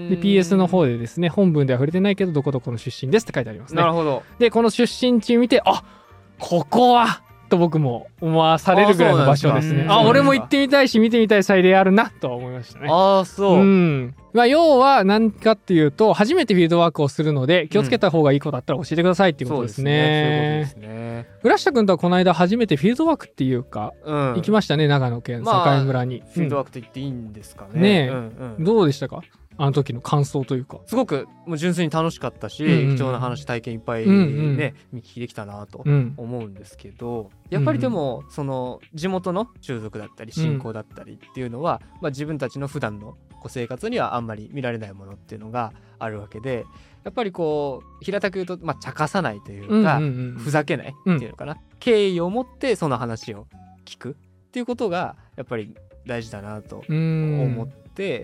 PS の方でですね、本文では触れてないけどどこどこの出身ですって書いてありますね。 なるほど。 でこの出身地見て、あ、ここはと僕も思わされるぐらいの場所ですね。俺も行ってみたいし見てみたい祭礼あるなとは思いましたね。 そう。 まあ、要は何かっていうと、初めてフィードワークをするので気をつけた方がいいことだったら教えてくださいっていうことですね。そうですね。浦下君とはこの間初めてフィールドワークっていうか、行きましたね、長野県境村に。 フィールドワークと言っていいんですかね。 どうでしたか、あの時の感想というか。 すごくもう純粋に楽しかったし、貴重な話体験いっぱいね、見聞きできたなと思うんですけど、やっぱりでもその地元の習俗だったり信仰だったりっていうのは、自分たちの普段の生活にはあんまり見られないものっていうのがあるわけで、やっぱりこう平たく言うと、茶化さないというか、ふざけないっていうのかな、敬意を持ってその話を聞くっていうことがやっぱり大事だなと思って、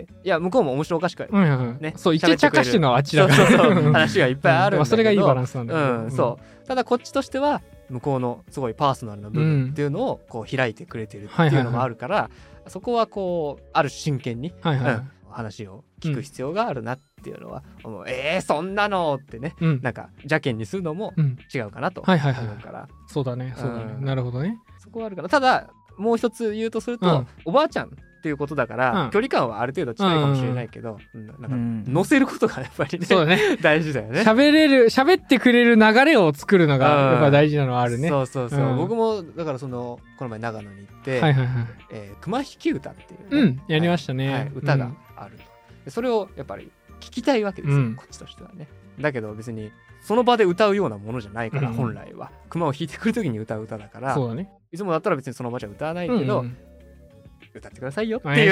いや向こうも面白おかしくね、 そう一茶化しのあちらが話がいっぱいあるんだけど、 それがいいバランスなんだけど、 そうただこっちとしては向こうのすごいパーソナルな部分っていうのをこう開いてくれてるっていうのもあるから、そこはこうある真剣に、話を聞く必要があるなっていうのは思う。そんなのってね、なんか邪険にするのも違うかなと思うから、 そうだね、なるほどね。 そこはあるかな。ただもう一つ言うとすると、おばあちゃんっていうことだから、距離感はある程度近いかもしれないけど、なんか乗せることがやっぱりね、大事だよね。 喋ってくれる流れを作るのがやっぱ大事なのはあるね。 僕もだからこの前長野に行って、熊引き歌っていうやりましたね、 歌があると。それをやっぱり聞きたいわけですよ、こっちとしてはね。だけど別にその場で歌うようなものじゃないから、本来は熊を引いてくる時に歌う歌だから、いつもだったら別にその場じゃ歌わないけど、歌ってくださいよっていう、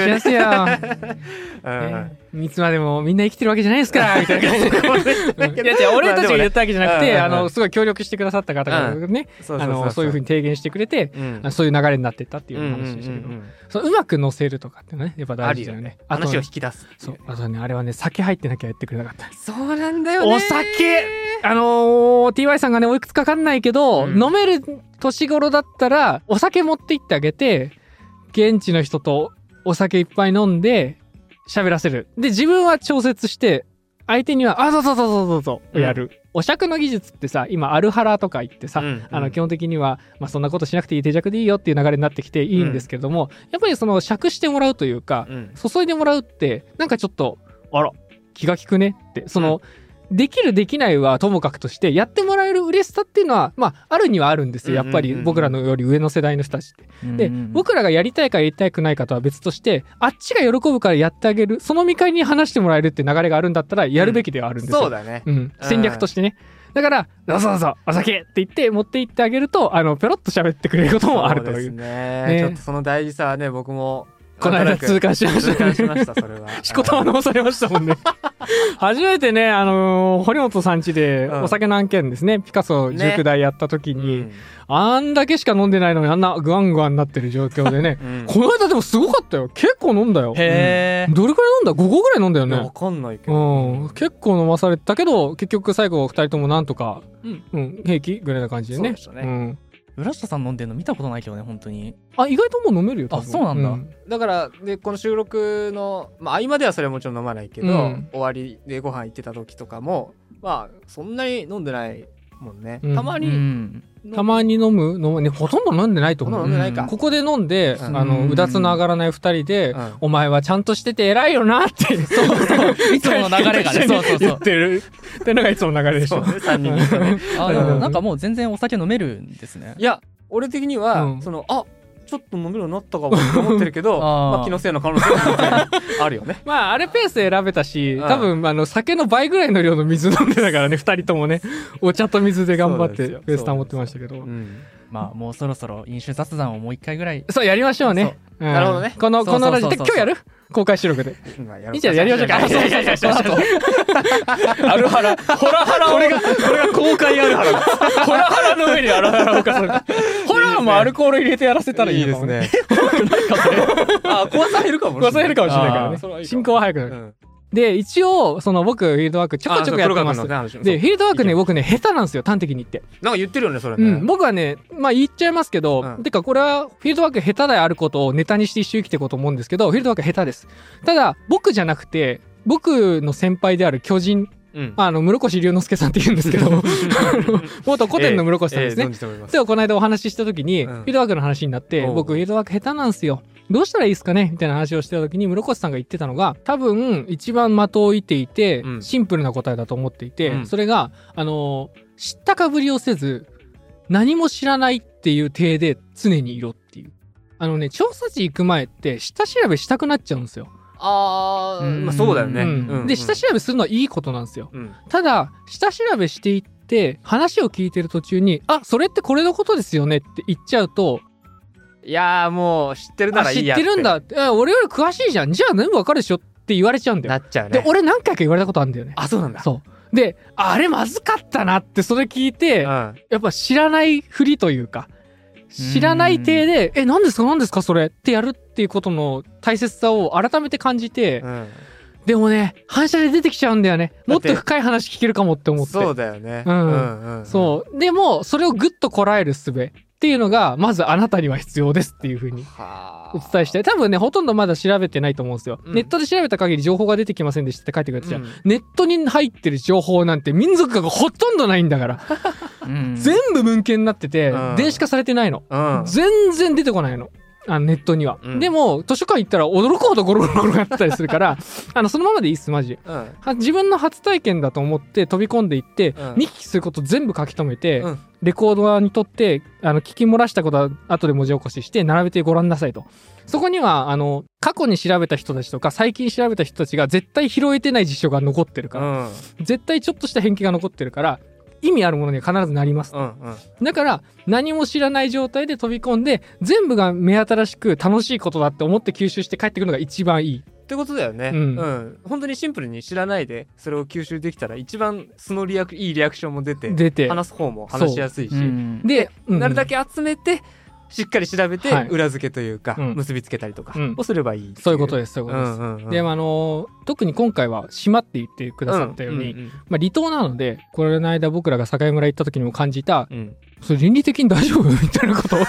いつまでもみんな生きてるわけじゃないですからみたいな感じで俺たちが言ったわけじゃなくて、すごい協力してくださった方がね、そういうふうに提言してくれて、そういう流れになってったっていう話でしたけど、うまく乗せるとかってねやっぱ大事だよね。 話を引き出す。 あとね、あれはね、酒入ってなきゃやってくれなかった。 そうなんだよね。 お酒TY さんがねおいくつか分かんないけど、飲める年頃だったらお酒持って行ってあげて、現地の人とお酒いっぱい飲んで喋らせる。で自分は調節して相手にはそうやる。お酌の技術ってさ、今アルハラとか言ってさ、基本的には、そんなことしなくていい、手酌でいいよっていう流れになってきていいんですけども、やっぱりその酌してもらうというか、注いでもらうってなんかちょっと気が利くねって、できるできないはともかくとして、やってもらえる嬉しさっていうのはあるにはあるんですよ。やっぱり僕らのより上の世代の人たちって。で僕らがやりたいかやりたくないかとは別として、あっちが喜ぶからやってあげる、その見返りに話してもらえるって流れがあるんだったらやるべきではあるんですよ。 そうだね。 戦略としてね。だからどうぞお酒って言って持って行ってあげると、ペロッと喋ってくれることもあるという。 そうですね。ちょっとその大事さはね、僕もこの間痛感しましたね。 それは。 しこたま直されましたもんね。初めてね、堀本さん家でお酒の案件ですね、ピカソ19代やった時に、あんだけしか飲んでないのにあんなグワングワンになってる状況でね、この間でもすごかったよ。結構飲んだよ。どれくらい飲んだ ?5 個ぐらい飲んだよね。 わかんないけど。 結構飲まされたけど、結局最後2人ともなんとか、平気ぐらいな感じでね。 そうでしたね。 浦下さん飲んでるの見たことないけどね、本当に。 意外ともう飲めるよ。 そうなんだ。 だからでこの収録の合間ではそれはもちろん飲まないけど、終わりでご飯行ってた時とかもそんなに飲んでないもんね。たまに飲むね、ほとんど飲んでないと思う。ここで飲んでうだつの上がらない2人で、お前はちゃんとしてて偉いよなっていつもの流れがね、 言ってるってのがいつもの流れでしょ。 3人とね。 なんかもう全然お酒飲めるんですね。 いや俺的にはちょっと飲めるようになったかもと思ってるけど気のせいの可能性があるよね。 あれペースで選べたし、多分酒の倍ぐらいの量の水飲んでたからね、2人ともね、お茶と水で頑張ってペース保ってましたけど、 まあもうそろそろ飲酒雑談をもう一回ぐらいそうやりましょうね。 なるほどね。 このラジオで今日やる公開収録で。いいじゃん、やりましょうか。あるはら、ホラハラ、これが公開あるはら。ホラハラの上にあるはらを重ねて。ホラーもアルコール入れてやらせたらいいですね。 怖さ減るかもしれない。 怖さ減るかもしれないからね。進行は早くなる。で、一応、僕、フィールドワークちょこちょこやってます。で、フィールドワークね、僕ね、下手なんですよ、端的に言って。 なんか言ってるよね、それね。 僕はね、まあ言っちゃいますけど、てかこれは、フィールドワーク下手であることをネタにして一周生きていこうと思うんですけど、フィールドワーク下手です。ただ、僕じゃなくて、僕の先輩である巨人、室越龍之介さんって言うんですけど元古典の室越さんですね。ではこの間お話しした時に、フィールドワークの話になって、僕フィールドワーク下手なんですよ。どうしたらいいですかねみたいな話をしてた時に、室越さんが言ってたのが、多分一番的を射ていて、シンプルな答えだと思っていて、それが、知ったかぶりをせず、何も知らないっていう体で常にいろっていう。調査地行く前って下調べしたくなっちゃうんですよ。 まあそうだよね。 で、下調べするのはいいことなんですよ。ただ、下調べしていって、話を聞いてる途中に、それってこれのことですよねって言っちゃうと、 いやーもう知ってるならいいや知ってるんだって。俺より詳しいじゃん。じゃあ全部わかるでしょって言われちゃうんだよ。 なっちゃうね。 で、俺何回か言われたことあるんだよね。 そうなんだ。 そう。で、あれまずかったなってそれ聞いて、やっぱ知らないふりというか、知らない体で、何ですかそれってやるっていうことの大切さを改めて感じて、でもね、反射で出てきちゃうんだよね。もっと深い話聞けるかもって思って。 そうだよね。 そう。でも、それをぐっとこらえる術っていうのが、まずあなたには必要ですっていう風にお伝えして、多分ね、ほとんどまだ調べてないと思うんですよ。ネットで調べた限り情報が出てきませんでしたって書いてくれてた、ネットに入ってる情報なんて民族学がほとんどないんだから。全部文献になってて、電子化されてないの。全然出てこないの。ネットには。でも、図書館行ったら驚くほどゴロゴロゴロやってたりするから、そのままでいいっす、マジ。自分の初体験だと思って飛び込んでいって、見聞きすること全部書き留めて、レコーダーにとって、聞き漏らしたことは後で文字起こしして、並べてご覧なさいと。そこには、過去に調べた人たちとか、最近調べた人たちが絶対拾えてない事象が残ってるから、絶対ちょっとした変形が残ってるから、意味あるものには必ずなります。だから何も知らない状態で飛び込んで全部が目新しく楽しいことだって思って吸収して帰ってくるのが一番いいってことだよね。本当にシンプルに知らないでそれを吸収できたら一番そのいいリアクションも出て話す方も話しやすいし、で、なるだけ集めてしっかり調べて裏付けというか結びつけたりとかをすればいい。 そういうことです。そういうことです。で特に今回は島って言ってくださったように、離島なので、これの間僕らが境村行った時にも感じた、それ倫理的に大丈夫みたいなことを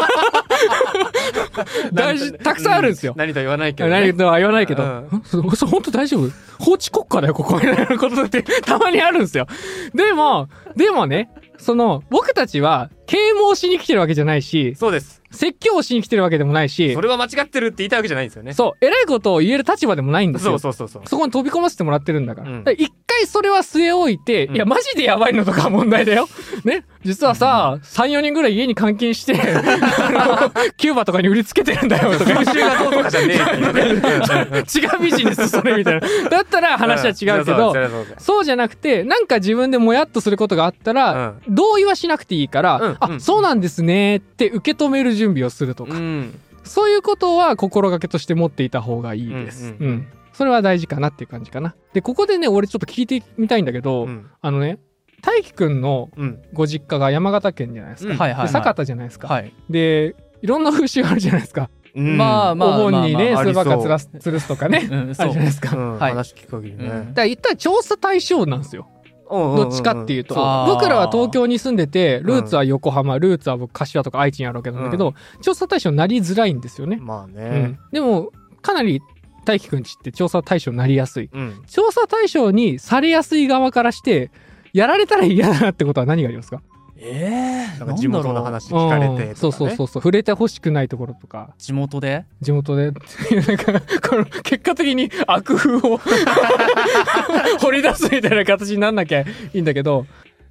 たくさんあるんですよ。 何とは言わないけど、 何とは言わないけど、本当大丈夫？法治国家だよここみたいなことってたまにあるんですよ。でもね、僕たちは啓蒙しに来てるわけじゃないし、 そうです。 説教をしに来てるわけでもないし、 それは間違ってるって言いたいわけじゃないんですよね。 そう、偉いことを言える立場でもないんですよ。 そう。 そこに飛び込ませてもらってるんだから。一回それは据え置いて、いや、マジでやばいのとか問題だよ。ね。実はさ、3、4人ぐらい家に監禁して、キューバとかに売りつけてるんだよとか。 風習がどうとかじゃねえ違うビジネスそれみたいな。だったら話は違うけど、そうじゃなくて、なんか自分でもやっとすることがあったら、同意はしなくていいから、そうなんですねって受け止める準備をするとか。そういうことは心がけとして持っていた方がいいです。それは大事かなっていう感じかな。で、ここでね、俺ちょっと聞いてみたいんだけど、大輝くんのご実家が山形県じゃないですか。で、酒田じゃないですか。で、いろんな風習あるじゃないですか。 まあまあ。 お盆にね、スーパーカー吊るすとかね。あるじゃないですか。 話聞く限りね。 だから言ったら調査対象なんですよ。どっちかっていうと、僕らは東京に住んでて、ルーツは横浜、ルーツは僕柏とか愛知にあるわけなんだけど、調査対象になりづらいんですよね。 まあね。 でもかなり大輝くんちって調査対象になりやすい。調査対象にされやすい側からしてやられたら嫌だなってことは何がありますか？ なんか地元の話聞かれて、 そう触れてほしくないところとか、 地元でなんかこの結果的に悪風を掘り出すみたいな形になんなきゃいいんだけど、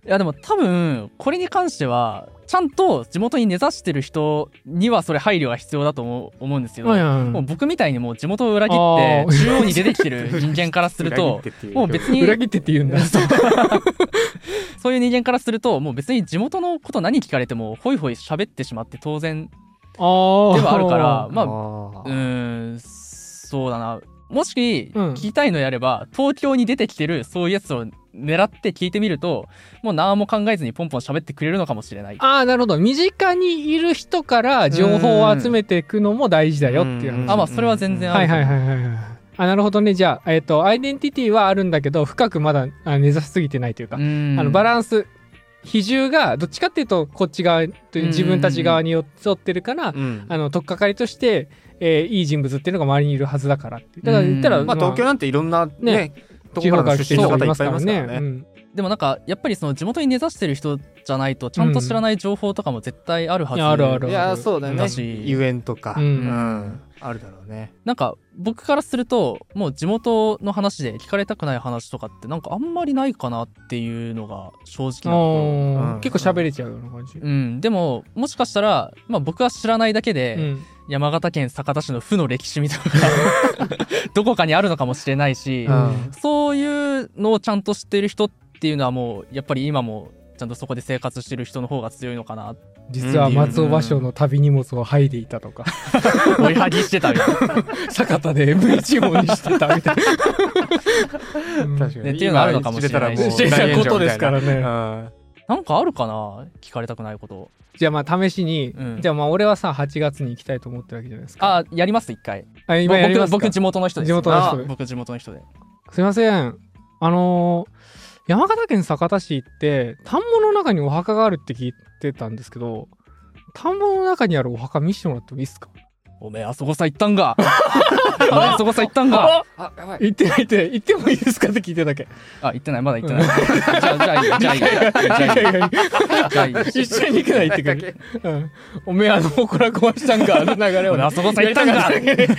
いやでも多分これに関してはちゃんと地元に根ざしてる人にはそれ配慮が必要だと思うんですけど、もう僕みたいにもう地元を裏切って中央に出てきてる人間からするともう別に裏切ってって言うんだそういう人間からするともう別に地元のこと何聞かれてもホイホイ喋ってしまって当然ではあるから、まあそうだな、もし聞きたいのであれば、東京に出てきてるそういうやつを狙って聞いてみるともう何も考えずにポンポン喋ってくれるのかもしれない。 ああ、なるほど。身近にいる人から情報を集めていくのも大事だよっていう話。 まあそれは全然ある。 はいはいはいはい。なるほどね。じゃあ、アイデンティティはあるんだけど深くまだ根ざしすぎてないというか、バランス比重がどっちかっていうとこっち側という自分たち側に寄ってるから、取っかかりとしていい人物っていうのが周りにいるはずだからって。だから言ったら、 まあ東京なんていろんなね地方から出身の方いっぱいいますからね。 でもなんかやっぱりその地元に根ざしてる人じゃないとちゃんと知らない情報とかも絶対あるはず、 いやそうだね、遊園とか、あるだろうね。 なんか僕からするともう地元の話で聞かれたくない話とかってなんかあんまりないかなっていうのが正直なところ、 結構喋れちゃうような感じ。 でももしかしたら、まあ、僕は知らないだけで、山形県酒田市の負の歴史みたいなのがどこかにあるのかもしれないし、そういうのをちゃんと知っている人っていうのはもうやっぱり今もちゃんとそこで生活してる人の方が強いのかな。 実は松尾芭蕉の旅荷物を剥いでいたとか追い剥ぎしてたみたいな酒田で V1 号にしてたみたいな確かに、っていうのあるのかもしれないし知れたことですからね。 なんかあるかな、聞かれたくないこと。 じゃあまあ試しに、じゃあまあ俺はさ8月に行きたいと思ってるわけじゃないですか。 やります一回。 今やりますか。 僕地元の人です。僕地元の人で。 すいません、山形県酒田市って田んぼの中にお墓があるって聞いてたんですけど、田んぼの中にあるお墓見せてもらってもいいですか。 おめえあそこさ行ったんがあそこさ行ったんが行ってないって行ってもいいですかって聞いてただけ。 行ってない、まだ行ってない、じゃあいい一緒に行くな、行ってくる。おめえ祠壊したんか、流れをあそこさ行ったんが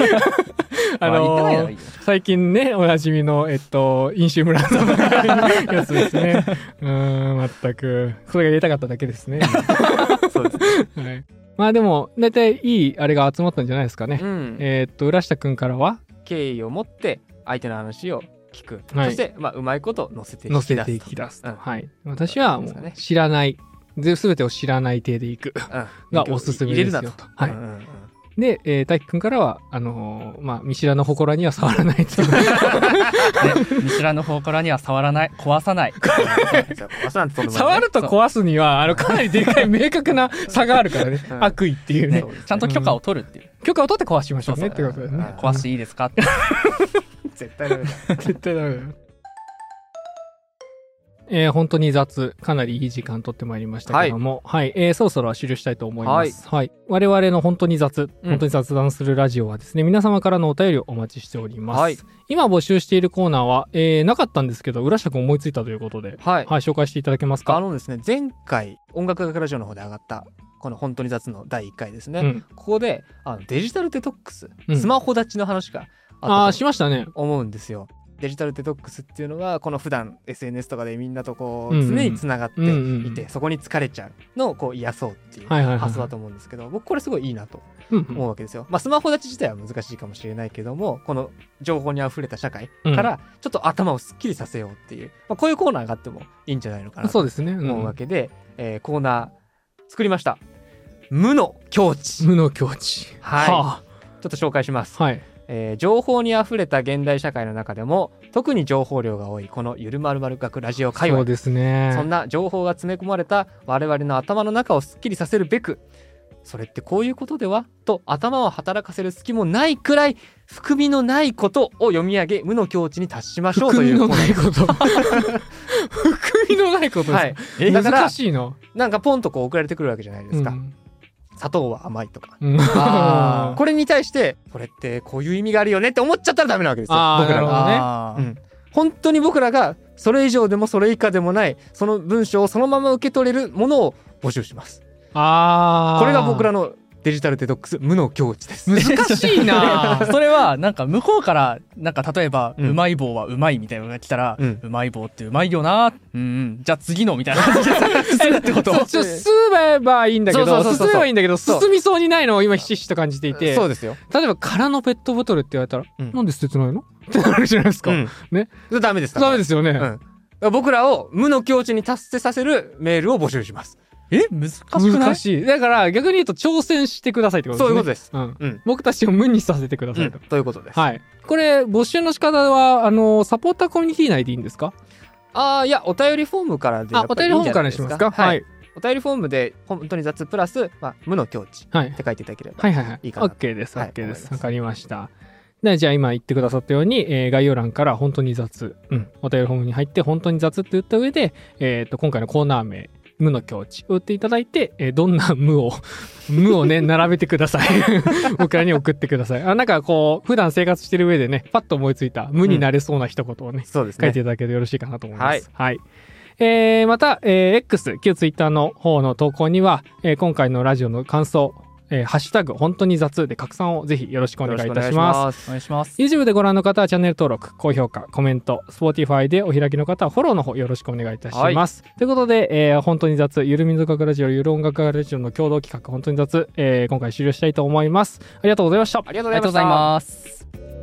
最近ねおなじみの飲酒村のやつですね。全くそれが入れたかっただけですね。そうですね、はい。まあでも大体いいあれが集まったんじゃないですかね。浦下くんからは敬意を持って相手の話を聞く、そしてまあうまいこと乗せていき出すと。 はい。私はもう知らない全てを知らない体でいくがおすすめですよと。はい。で、大輝くんからはまあ見知らぬ祠には触らないと。 見知らぬ祠には触らない、壊さない。 触ると壊すにはかなりでかい明確な差があるからね。悪意っていうね。 ちゃんと許可を取るっていう。 許可を取って壊しましょうねってことですね。 壊していいですかって。 絶対ダメだ。 絶対ダメだ。本当にかなりいい時間取ってまいりましたけども、はい、そろそろ終了したいと思います。はい。我々の本当に雑談するラジオはですね、皆様からのお便りをお待ちしております。はい、今募集しているコーナーは、なかったんですけど、浦下くん思いついたということで、はい、紹介していただけますか。 ですね、前回音楽学ラジオの方で上がったこの本当に雑の第1回ですね。ここでデジタルデトックス、スマホ立ちの話があったしましたね。 思うんですよ。デジタルデトックスっていうのはこの普段 SNS とかでみんなとこう常につながっていて、そこに疲れちゃうのをこう癒そうっていう発想だと思うんですけど、僕これすごいいいなと思うわけですよ。まあスマホ立ち自体は難しいかもしれないけども、この情報にあふれた社会からちょっと頭をすっきりさせようっていう、こういうコーナーがあってもいいんじゃないのかなと思うわけで、コーナー作りました。無の境地。 無の境地。 はい。ちょっと紹介します。はい。情報にあふれた現代社会の中でも特に情報量が多いこのゆるまるまる学ラジオ界隈。 そうですね。 そんな情報が詰め込まれた我々の頭の中をすっきりさせるべく、それってこういうことではと頭を働かせる隙もないくらい含みのないことを読み上げ無の境地に達しましょうという含みのないこと含みのないことですか。だから難しいの。 なんかポンとこう送られてくるわけじゃないですか。砂糖は甘いとか、これに対してこれってこういう意味があるよねって思っちゃったらダメなわけですよ。僕らが、本当に僕らがそれ以上でもそれ以下でもないその文章をそのまま受け取れるものを募集します。これが僕らのデジタルデトックス無の境地です。 難しいなそれはなんか向こうからなんか例えば、うまい棒はうまいみたいなのが来たら、うまい棒ってうまいよな、じゃあ次のみたいな感じで進むってこと。 進めばいいんだけど、進めばいいんだけど、進みそうにないのを今ひしひしと感じていて、 そうですよ。 例えば空のペットボトルって言われたら、なんで捨ててないのってなるじゃないですか。ね。 ダメですか。 ダメですよね。 僕らを無の境地に達成させるメールを募集します。 難しくない？ 難しい。だから逆に言うと挑戦してくださいってことですね。 そういうことです。 僕たちを無にさせてくださいと。 ということです。 はい。これ募集の仕方はサポーターコミュニティ内でいいんですか？ いや、お便りフォームからでやっぱりいいんじゃないですか。 お便りフォームからにしますか？はい。 お便りフォームで本当に雑プラス、無の境地って書いていただければいいかな。 OK です。OK です。わかりました。じゃあ今言ってくださったように、概要欄から本当に雑、お便りフォームに入って本当に雑って言った上で、今回のコーナー名、無の境地を打っていただいて、どんな無をね、並べてください。僕らに送ってください。なんかこう、普段生活してる上でね、パッと思いついた無になれそうな一言をね、書いていただけるとよろしいかなと思います。はい。また、X、旧 Twitter の方の投稿には、今回のラジオの感想、ハッシュタグ本当に雑で拡散をぜひよろしくお願いいたします。 お願いします。 YouTube でご覧の方はチャンネル登録、高評価、コメント、Spotify でお開きの方はフォローの方よろしくお願いいたします。ということで、本当に雑、ゆる民族学ラジオ、ゆる音楽学ラジオの共同企画、本当に雑、今回終了したいと思います。ありがとうございました。 ありがとうございます。